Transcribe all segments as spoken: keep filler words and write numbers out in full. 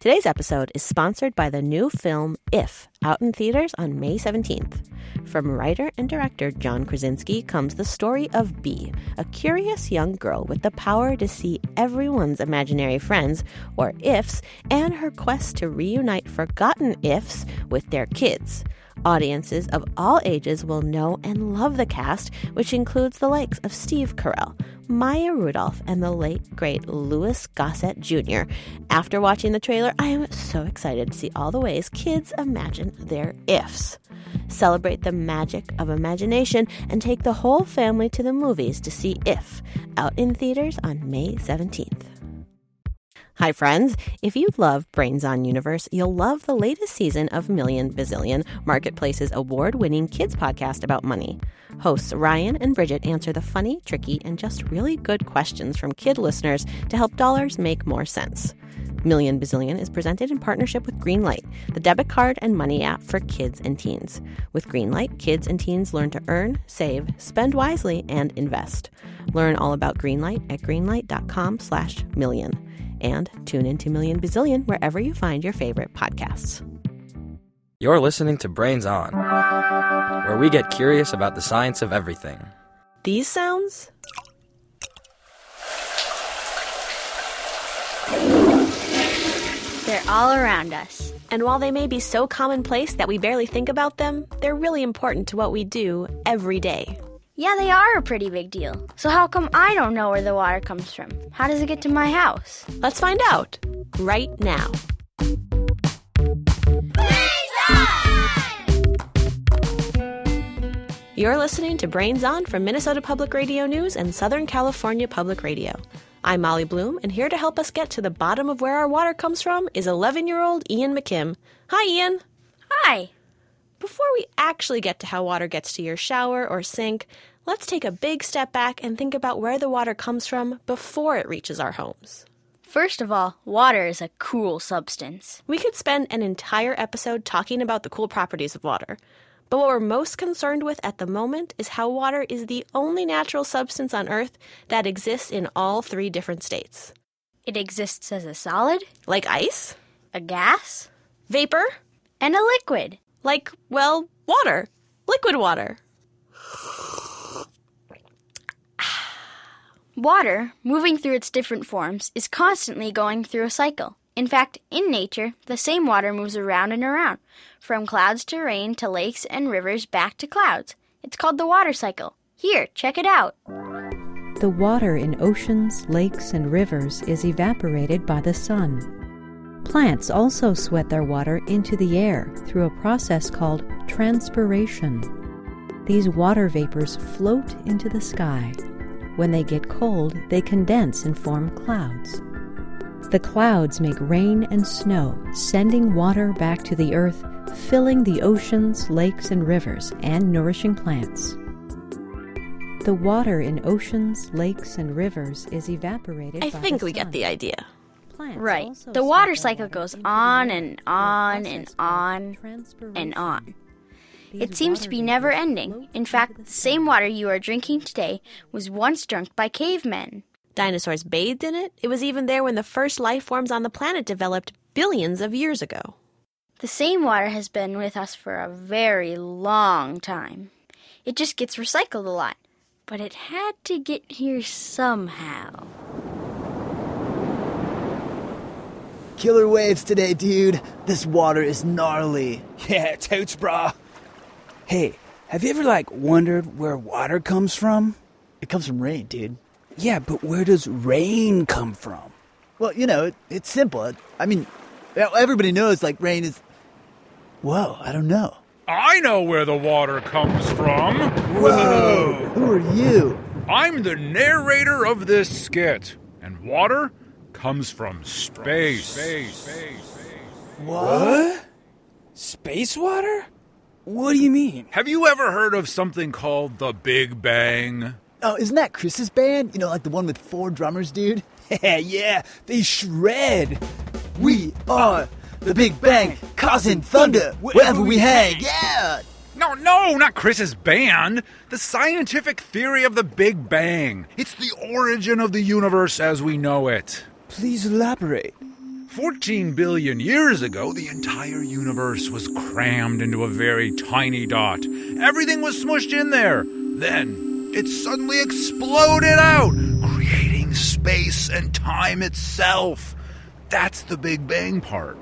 Today's episode is sponsored by the new film If, out in theaters on May seventeenth. From writer and director John Krasinski comes the story of Bee, a curious young girl with the power to see everyone's imaginary friends, or ifs, and her quest to reunite forgotten ifs with their kids. Audiences of all ages will know and love the cast, which includes the likes of Steve Carell, Maya Rudolph, and the late, great Louis Gossett Junior After watching the trailer, I am so excited to see all the ways kids imagine their ifs. Celebrate the magic of imagination and take the whole family to the movies to see If, out in theaters on May seventeenth. Hi, friends. If you love Brains on Universe, you'll love the latest season of Million Bazillion, Marketplace's award-winning kids podcast about money. Hosts Ryan and Bridget answer the funny, tricky, and just really good questions from kid listeners to help dollars make more sense. Million Bazillion is presented in partnership with Greenlight, the debit card and money app for kids and teens. With Greenlight, kids and teens learn to earn, save, spend wisely, and invest. Learn all about Greenlight at greenlight.com slash million. And tune into Million Bazillion wherever you find your favorite podcasts. You're listening to Brains On, where we get curious about the science of everything. These sounds? They're all around us. And while they may be so commonplace that we barely think about them, they're really important to what we do every day. Yeah, they are a pretty big deal. So how come I don't know where the water comes from? How does it get to my house? Let's find out right now. You're listening to Brains On from Minnesota Public Radio News and Southern California Public Radio. I'm Molly Bloom, and here to help us get to the bottom of where our water comes from is eleven-year-old Ian McKim. Hi, Ian. Hi. Before we actually get to how water gets to your shower or sink, let's take a big step back and think about where the water comes from before it reaches our homes. First of all, water is a cool substance. We could spend an entire episode talking about the cool properties of water. But what we're most concerned with at the moment is how water is the only natural substance on Earth that exists in all three different states. It exists as a solid, Like ice, a gas, vapor, and a liquid. Like, well, water. Liquid water. Water, moving through its different forms, is constantly going through a cycle. In fact, in nature, the same water moves around and around, from clouds to rain to lakes and rivers back to clouds. It's called the water cycle. Here, check it out. The water in oceans, lakes, and rivers is evaporated by the sun. Plants also sweat their water into the air through a process called transpiration. These water vapors float into the sky. When they get cold, they condense and form clouds. The clouds make rain and snow, sending water back to the earth, filling the oceans, lakes, and rivers, and nourishing plants. The water in oceans, lakes, and rivers is evaporated I by think the we sun. get the idea. Plants Right. also The water sweat cycle their goes into on the air and through a on and process called on transpiration. and on. These It seems to water be vapors never float ending. In into fact, the the sky. same water you are drinking today was once drunk by cavemen. Dinosaurs bathed in it. It was even there when the first life forms on the planet developed billions of years ago. The same water has been with us for a very long time. It just gets recycled a lot. But it had to get here somehow. Killer waves today, dude. This water is gnarly. Yeah, totes, brah. Hey, have you ever, like, wondered where water comes from? It comes from rain, dude. Yeah, but where does rain come from? Well, you know, it, it's simple. I mean, everybody knows, like, rain is... Whoa, I don't know. I know where the water comes from. Whoa! Who are you? I'm the narrator of this skit, and water comes from space. Space. Space. What? Space water? What do you mean? Have you ever heard of something called the Big Bang? Oh, isn't that Chris's band? You know, like the one with four drummers, dude? Yeah, yeah, they shred. We are the Big Bang, causing thunder wherever we hang. Yeah! No, no, not Chris's band. The scientific theory of the Big Bang. It's the origin of the universe as we know it. Please elaborate. fourteen billion years ago, the entire universe was crammed into a very tiny dot. Everything was smushed in there. Then it suddenly exploded out, creating space and time itself. That's the Big Bang part.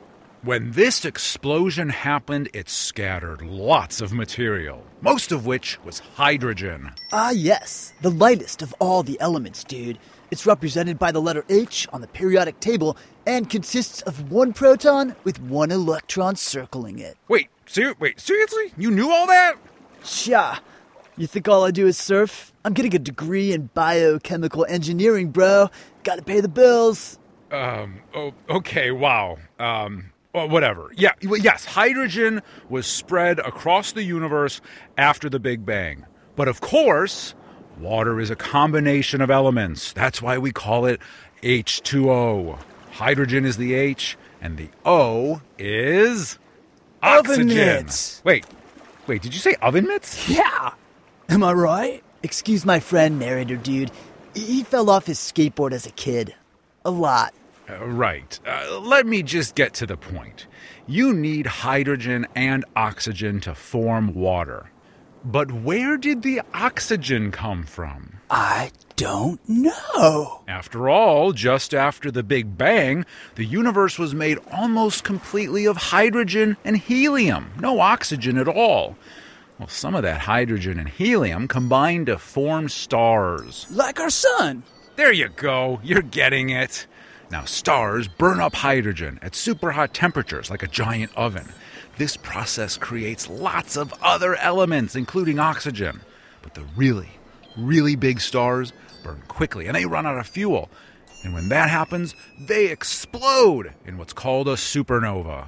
When this explosion happened, it scattered lots of material, most of which was hydrogen. Ah, yes. The lightest of all the elements, dude. It's represented by the letter H on the periodic table and consists of one proton with one electron circling it. Wait, ser- wait, seriously? You knew all that? Sha. You think all I do is surf? I'm getting a degree in biochemical engineering, bro. Gotta pay the bills. Um, oh, okay, wow. Um... Well, whatever. Yeah, yes, hydrogen was spread across the universe after the Big Bang. But of course, water is a combination of elements. That's why we call it H two O. Hydrogen is the H, and the O is oxygen. Oven mitts. Wait, wait, did you say oven mitts? Yeah. Am I right? Excuse my friend, narrator dude. He fell off his skateboard as a kid. A lot. Uh, right. Uh, let me just get to the point. You need hydrogen and oxygen to form water. But where did the oxygen come from? I don't know. After all, just after the Big Bang, the universe was made almost completely of hydrogen and helium. No oxygen at all. Well, some of that hydrogen and helium combined to form stars. Like our sun. There you go. You're getting it. Now, stars burn up hydrogen at super hot temperatures like a giant oven. This process creates lots of other elements, including oxygen. But the really, really big stars burn quickly, and they run out of fuel. And when that happens, they explode in what's called a supernova.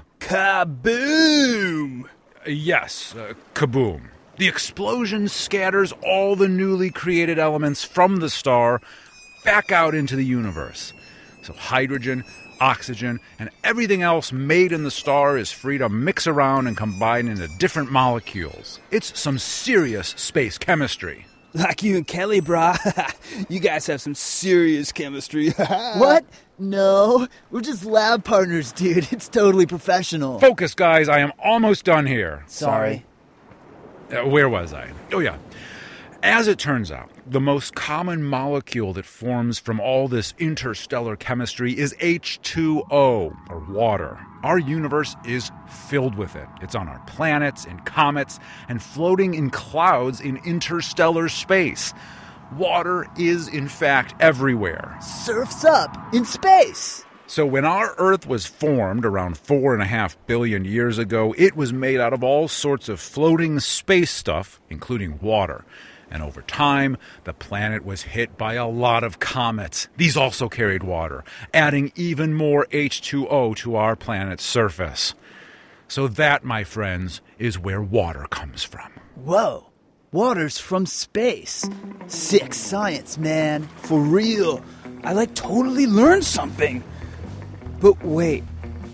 Kaboom! Yes, uh, kaboom. The explosion scatters all the newly created elements from the star back out into the universe. So hydrogen, oxygen, and everything else made in the star is free to mix around and combine into different molecules. It's some serious space chemistry. Like you and Kelly, brah. You guys have some serious chemistry. What? No. We're just lab partners, dude. It's totally professional. Focus, guys. I am almost done here. Sorry. Uh, where was I? Oh, yeah. As it turns out, the most common molecule that forms from all this interstellar chemistry is H two O, or water. Our universe is filled with it. It's on our planets, in comets, and floating in clouds in interstellar space. Water is, in fact, everywhere. Surf's up in space. So when our Earth was formed around four and a half billion years ago, it was made out of all sorts of floating space stuff, including water. And over time, the planet was hit by a lot of comets. These also carried water, adding even more H two O to our planet's surface. So that, my friends, is where water comes from. Whoa. Water's from space. Sick science, man. For real. I like totally learned something. But wait.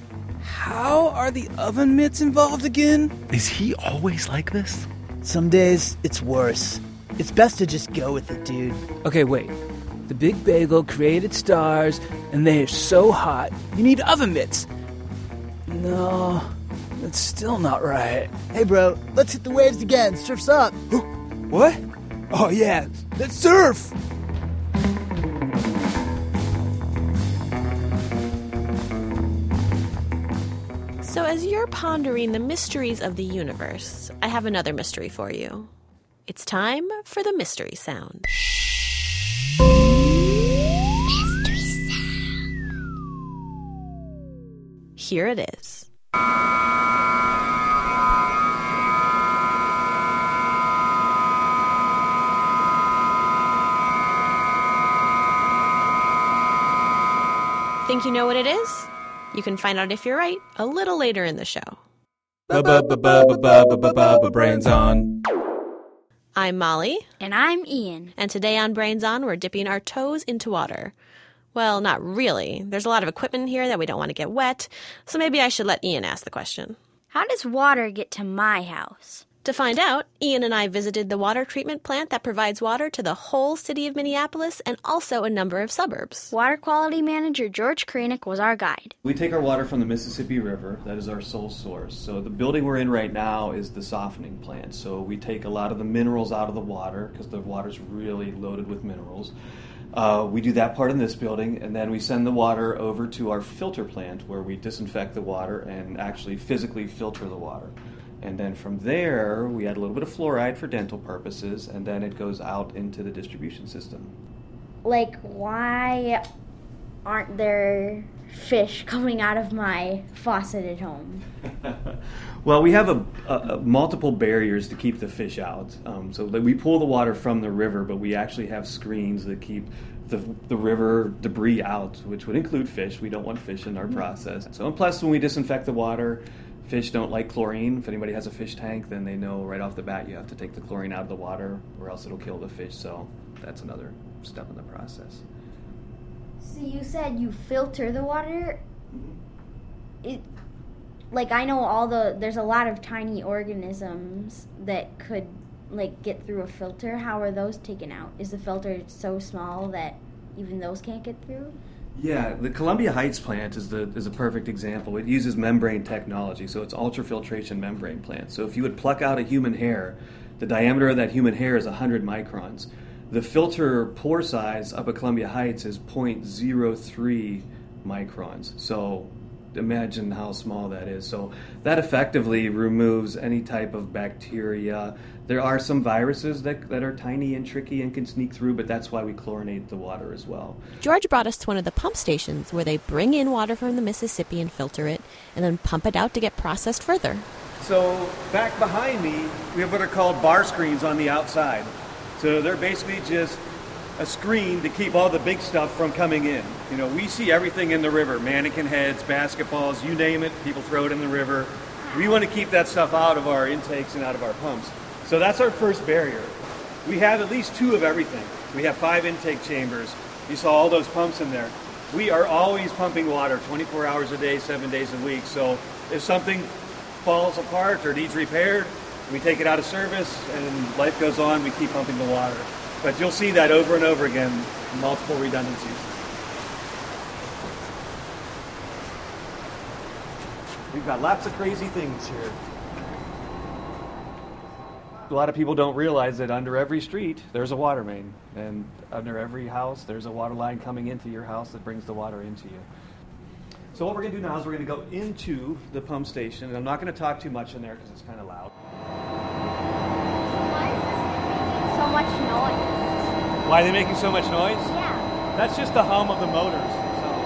How are the oven mitts involved again? Is he always like this? Some days, it's worse. It's best to just go with it, dude. Okay, wait. The Big Bagel created stars, and they are so hot, you need oven mitts. No, that's still not right. Hey, bro, let's hit the waves again. Surf's up. What? Oh, yeah, let's surf! So as you're pondering the mysteries of the universe, I have another mystery for you. It's time for the mystery sound. Mystery sound. Here it is. Think you know what it is? You can find out if you're right a little later in the show. Brains on. I'm Molly. And I'm Ian. And today on Brains On, we're dipping our toes into water. Well, not really. There's a lot of equipment here that we don't want to get wet, so maybe I should let Ian ask the question. How does water get to my house? To find out, Ian and I visited the water treatment plant that provides water to the whole city of Minneapolis and also a number of suburbs. Water quality manager George Kranick was our guide. We take our water from the Mississippi River. That is our sole source. So the building we're in right now is the softening plant. So we take a lot of the minerals out of the water because the water's really loaded with minerals. Uh, we do that part in this building, and then we send the water over to our filter plant where we disinfect the water and actually physically filter the water. And then from there, we add a little bit of fluoride for dental purposes, and then it goes out into the distribution system. Like, why aren't there fish coming out of my faucet at home? Well, we have a, a, a multiple barriers to keep the fish out. Um, so we pull the water from the river, but we actually have screens that keep the, the river debris out, which would include fish. We don't want fish in our process. So, and plus, when we disinfect the water, fish don't like chlorine. If anybody has a fish tank, then they know right off the bat you have to take the chlorine out of the water or else it'll kill the fish. So that's another step in the process. So you said you filter the water? It, like, I know all the, there's a lot of tiny organisms that could, like, get through a filter. How are those taken out? Is the filter so small that even those can't get through? Yeah, the Columbia Heights plant is the is a perfect example. It uses membrane technology, so it's ultrafiltration membrane plant. So if you would pluck out a human hair, the diameter of that human hair is one hundred microns. The filter pore size up at Columbia Heights is zero point zero three microns. So imagine how small that is. So that effectively removes any type of bacteria. There are some viruses that, that are tiny and tricky and can sneak through, but that's why we chlorinate the water as well. George brought us to one of the pump stations where they bring in water from the Mississippi and filter it and then pump it out to get processed further. So back behind me, we have what are called bar screens on the outside. So they're basically just a screen to keep all the big stuff from coming in. You know, we see everything in the river, mannequin heads, basketballs, you name it, people throw it in the river. We want to keep that stuff out of our intakes and out of our pumps. So that's our first barrier. We have at least two of everything. We have five intake chambers. You saw all those pumps in there. We are always pumping water twenty-four hours a day, seven days a week. So if something falls apart or needs repaired, we take it out of service and life goes on, we keep pumping the water. But you'll see that over and over again, multiple redundancies. We've got lots of crazy things here. A lot of people don't realize that under every street, there's a water main. And under every house, there's a water line coming into your house that brings the water into you. So what we're going to do now is we're going to go into the pump station. And I'm not going to talk too much in there because it's kind of loud. Why is this making so much noise? Why are they making so much noise? Yeah. That's just the hum of the motors themselves.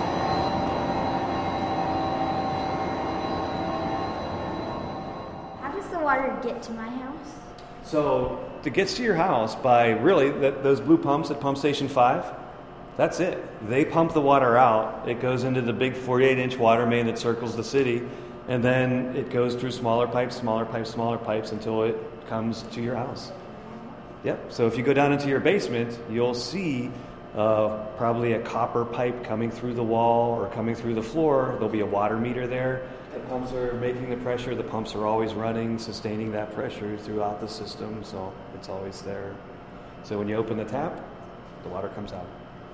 How does the water get to my house? So it gets to your house by really that, those blue pumps at Pump Station five. That's it. They pump the water out. It goes into the big forty-eight inch water main that circles the city, and then it goes through smaller pipes, smaller pipes, smaller pipes until it comes to your house. Yep. So if you go down into your basement, you'll see uh, probably a copper pipe coming through the wall or coming through the floor. There'll be a water meter there. The pumps are making the pressure. The pumps are always running, sustaining that pressure throughout the system, so it's always there. So when you open the tap, the water comes out.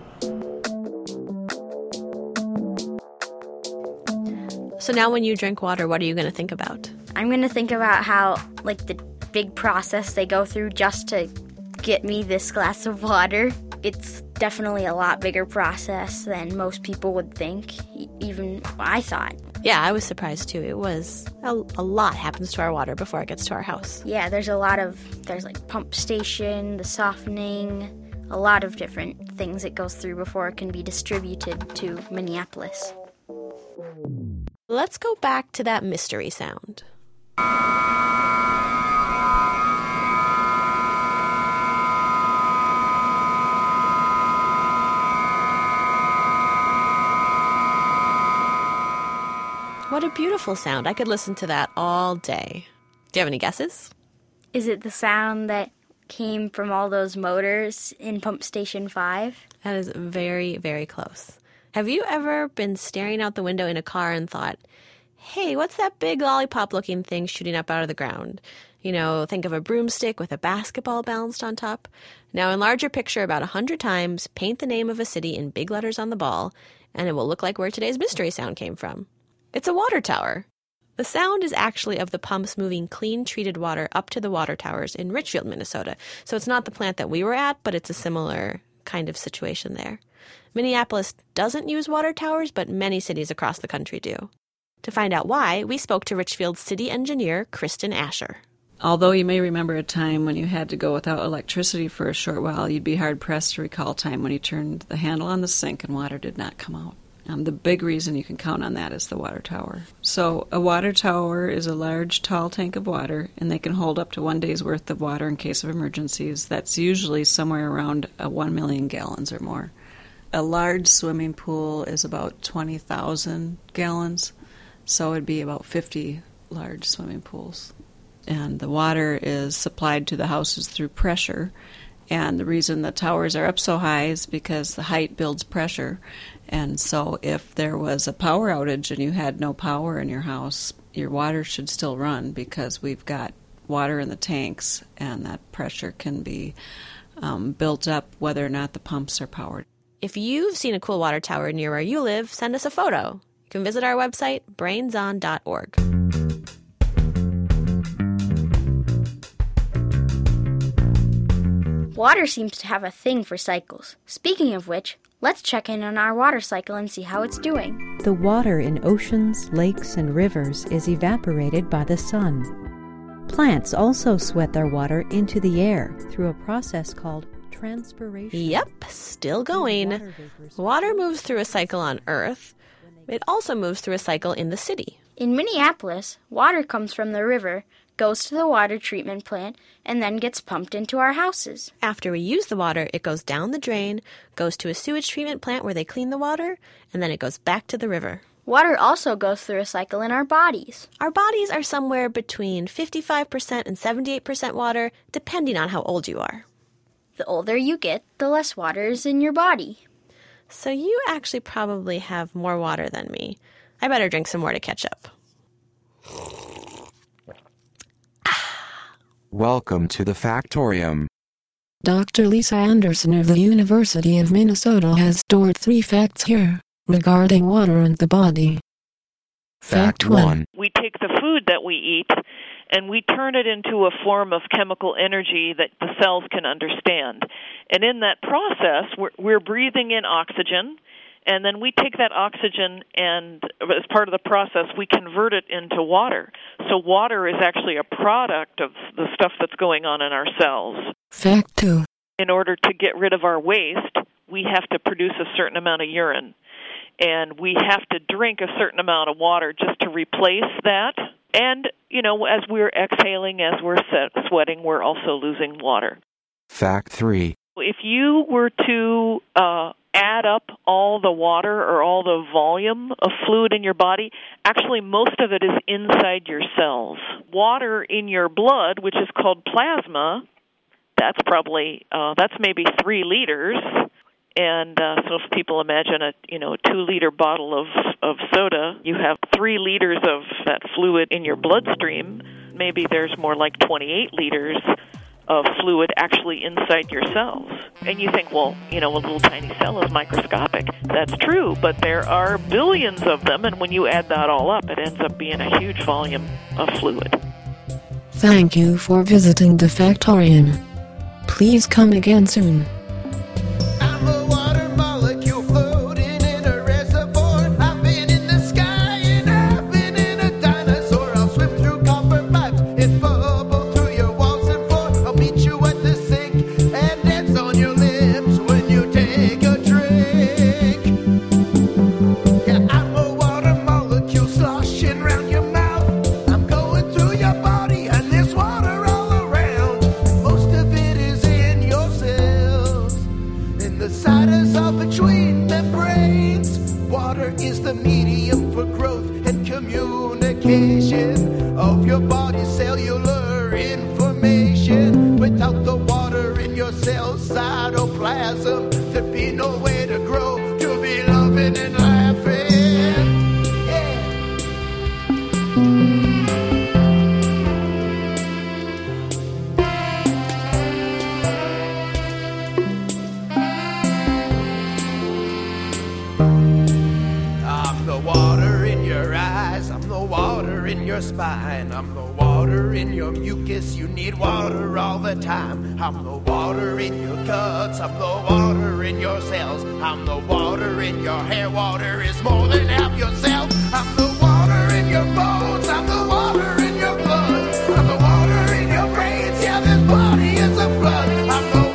So now when you drink water, what are you going to think about? I'm going to think about how, like, the big process they go through just to get me this glass of water. It's definitely a lot bigger process than most people would think, even I thought. Yeah, I was surprised too. It was a, a lot happens to our water before it gets to our house. Yeah, there's a lot of, there's like pump station, the softening, a lot of different things it goes through before it can be distributed to Minneapolis. Let's go back to that mystery sound. What a beautiful sound. I could listen to that all day. Do you have any guesses? Is it the sound that came from all those motors in Pump Station five? That is very, very close. Have you ever been staring out the window in a car and thought, hey, what's that big lollipop-looking thing shooting up out of the ground? You know, think of a broomstick with a basketball balanced on top. Now enlarge your picture about a hundred times, paint the name of a city in big letters on the ball, and it will look like where today's mystery sound came from. It's a water tower. The sound is actually of the pumps moving clean, treated water up to the water towers in Richfield, Minnesota. So it's not the plant that we were at, but it's a similar kind of situation there. Minneapolis doesn't use water towers, but many cities across the country do. To find out why, we spoke to Richfield's city engineer, Kristen Asher. Although you may remember a time when you had to go without electricity for a short while, you'd be hard-pressed to recall a time when you turned the handle on the sink and water did not come out. Um, the big reason you can count on that is the water tower. So a water tower is a large, tall tank of water, and they can hold up to one day's worth of water in case of emergencies. That's usually somewhere around uh, one million gallons or more. A large swimming pool is about twenty thousand gallons, so it'd be about fifty large swimming pools. And the water is supplied to the houses through pressure. And the reason the towers are up so high is because the height builds pressure. And so if there was a power outage and you had no power in your house, your water should still run because we've got water in the tanks, and that pressure can be um, built up whether or not the pumps are powered. If you've seen a cool water tower near where you live, send us a photo. You can visit our website, brains on dot org. Water seems to have a thing for cycles. Speaking of which, let's check in on our water cycle and see how it's doing. The water in oceans, lakes, and rivers is evaporated by the sun. Plants also sweat their water into the air through a process called transpiration. Yep, still going. Water moves through a cycle on Earth. It also moves through a cycle in the city. In Minneapolis, water comes from the river, goes to the water treatment plant, and then gets pumped into our houses. After we use the water, it goes down the drain, goes to a sewage treatment plant where they clean the water, and then it goes back to the river. Water also goes through a cycle in our bodies. Our bodies are somewhere between fifty-five percent and seventy-eight percent water, depending on how old you are. The older you get, the less water is in your body. So you actually probably have more water than me. I better drink some more to catch up. Welcome to the Factorium. Doctor Lisa Anderson of the University of Minnesota has stored three facts here regarding water and the body. Fact one. We take the food that we eat and we turn it into a form of chemical energy that the cells can understand. And in that process, we're, we're breathing in oxygen, and then we take that oxygen and, as part of the process, we convert it into water. So water is actually a product of the stuff that's going on in our cells. Fact two. In order to get rid of our waste, we have to produce a certain amount of urine. And we have to drink a certain amount of water just to replace that. And, you know, as we're exhaling, as we're sweating, we're also losing water. Fact three. If you were to uh, add up all the water or all the volume of fluid in your body, actually most of it is inside your cells. Water in your blood, which is called plasma, that's probably, uh, that's maybe three liters. And uh, so if people imagine a, you know, a two-liter bottle of, of soda, you have three liters of that fluid in your bloodstream. Maybe there's more like twenty-eight liters of fluid actually inside your cells. And you think, well, you know, a little tiny cell is microscopic. That's true, but there are billions of them, and when you add that all up, it ends up being a huge volume of fluid. Thank you for visiting the Factorium. Please come again soon. Of your body's cellular information. Without the water in your cell cytoplasm, there'd be no way to grow, to be loving and laughing. Yeah. water in your spine. I'm the water in your mucus. You need water all the time. I'm the water in your guts. I'm the water in your cells. I'm the water in your hair. Water is more than half yourself. I'm the water in your bones. I'm the water in your blood. I'm the water in your brains. Yeah, this body is a flood. I'm the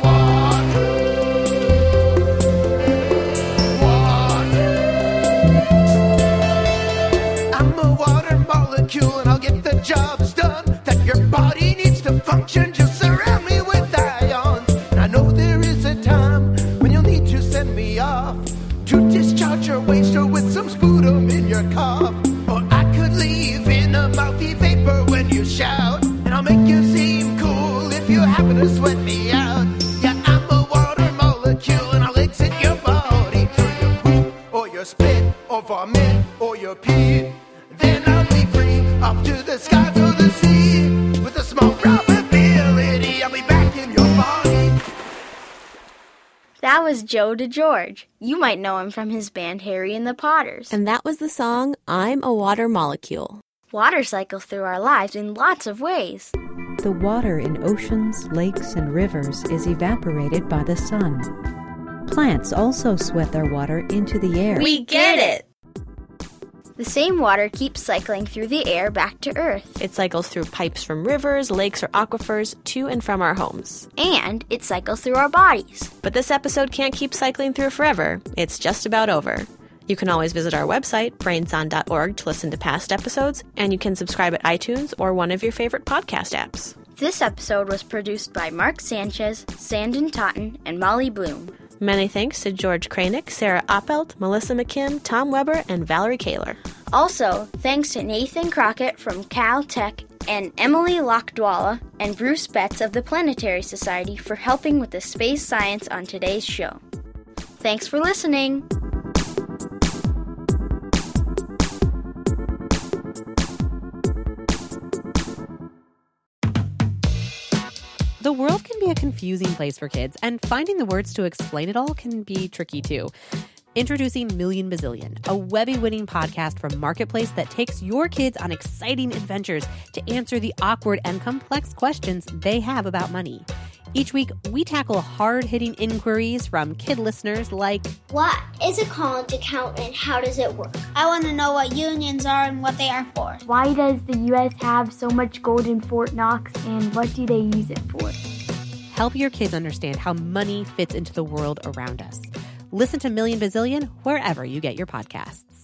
molecule, and I'll get the jobs done that your body needs to function. Just surround me with ions. And I know there is a time when you'll need to send me off to discharge your waste or with some sputum in your cough. Or I could leave in a mouthy vapor when you shout, and I'll make you seem cool if you happen to sweat me out. Yeah, I'm a water molecule, and I'll exit your body through your poop or your spit or vomit or your pee. Then I'll be free, off to the skies or the sea. With a small probability, I'll be back in your body. That was Joe DeGeorge. You might know him from his band Harry and the Potters. And that was the song, I'm a Water Molecule. Water cycles through our lives in lots of ways. The water in oceans, lakes, and rivers is evaporated by the sun. Plants also sweat their water into the air. We get it! The same water keeps cycling through the air back to Earth. It cycles through pipes from rivers, lakes, or aquifers to and from our homes. And it cycles through our bodies. But this episode can't keep cycling through forever. It's just about over. You can always visit our website, brains on dot org, to listen to past episodes, and you can subscribe at iTunes or one of your favorite podcast apps. This episode was produced by Mark Sanchez, Sandon Totten, and Molly Bloom. Many thanks to George Kranick, Sarah Oppelt, Melissa McKim, Tom Weber, and Valerie Kaler. Also, thanks to Nathan Crockett from Caltech and Emily Lockdwalla and Bruce Betts of the Planetary Society for helping with the space science on today's show. Thanks for listening. The world can be a confusing place for kids, and finding the words to explain it all can be tricky too. Introducing Million Bazillion, a Webby-winning podcast from Marketplace that takes your kids on exciting adventures to answer the awkward and complex questions they have about money. Each week, we tackle hard-hitting inquiries from kid listeners like, what is a college account and how does it work? I want to know what unions are and what they are for. Why does the U S have so much gold in Fort Knox and what do they use it for? Help your kids understand how money fits into the world around us. Listen to Million Bazillion wherever you get your podcasts.